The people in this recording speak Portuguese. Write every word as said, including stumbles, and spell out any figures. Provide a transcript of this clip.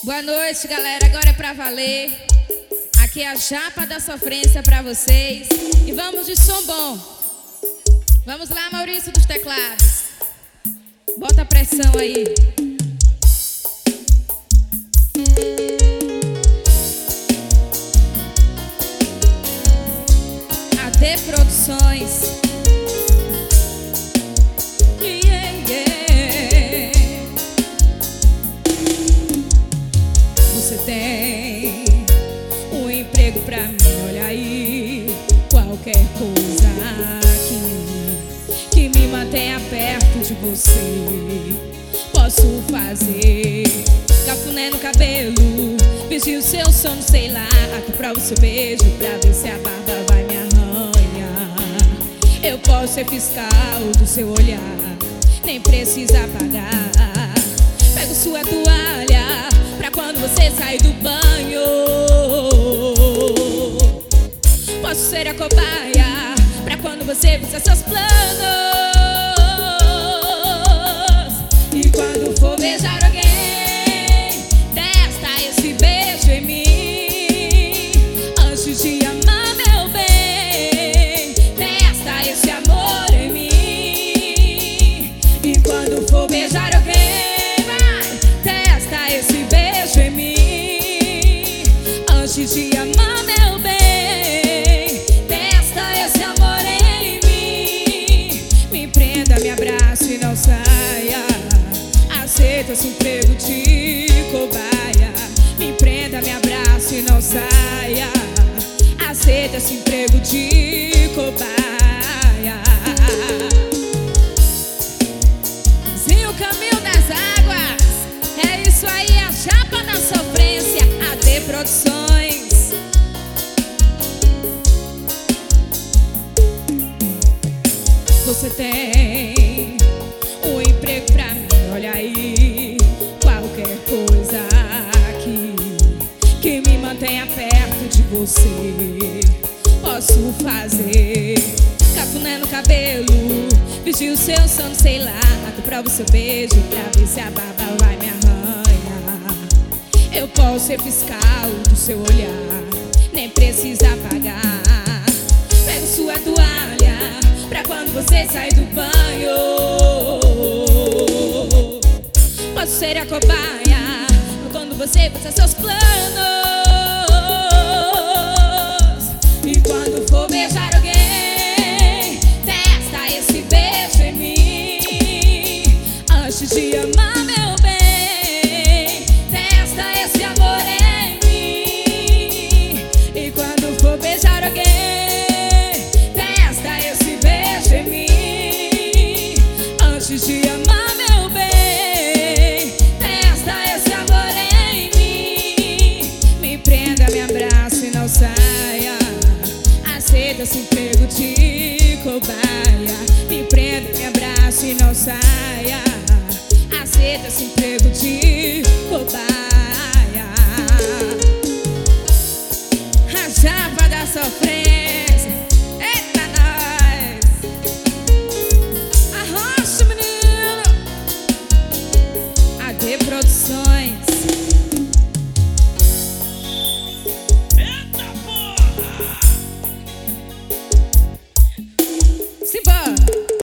Boa noite, galera. Agora é pra valer. Aqui é a chapa da sofrência pra vocês. E vamos de som bom. Vamos lá, Maurício dos teclados. Bota a pressão aí. A D Produções. Yeah, yeah. Você tem um emprego pra mim, olha aí. Qualquer coisa que, que me mantenha perto de você, posso fazer. Cafuné no cabelo, vestir o seu sono, sei lá. Aqui prova o seu beijo pra ver se a barba vai me arranhar. Eu posso ser fiscal do seu olhar, nem precisa pagar. Pego sua toalha pra quando você sair do banho. Posso ser a cobaia pra quando você fizer seus planos. E quando for beijar alguém, testa esse beijo em mim. Antes de amar, meu bem, testa esse amor em mim. E quando for beijar alguém, vai, testa esse beijo em mim. Antes de amar, meu bem, testa esse amor em mim. Me prenda, me abrace e não saia. Aceita esse emprego de cobaia. Me prenda, me abrace e não saia. Aceita esse emprego de cobaia. Sim, o caminho das águas. É isso aí, a chapa da sofrência. A D Produções. Você tem um emprego pra mim, olha aí. Qualquer coisa que, que me mantenha perto de você, posso fazer. Cafuné no cabelo, vestir o seu sono, sei lá. Até prova o seu beijo pra ver se a barba vai me arranhar. Eu posso ser fiscal do seu olhar, nem precisa pagar. Pego sua toalha pra quando você sair do banho. Posso ser a cobaia quando você fizer seus planos. E quando for beijar alguém, testa esse beijo em mim. Antes de amar, meu bem, testa esse amor em mim. E quando for beijar alguém, testa esse beijo em mim. Antes de amar, meu bem, testa esse amor em mim. Me prenda, me abrace e não saia. Aceita esse emprego de cobaia. Me prenda, me abrace e não saia. Aceita esse emprego de cobaia. A chapa da sofrência.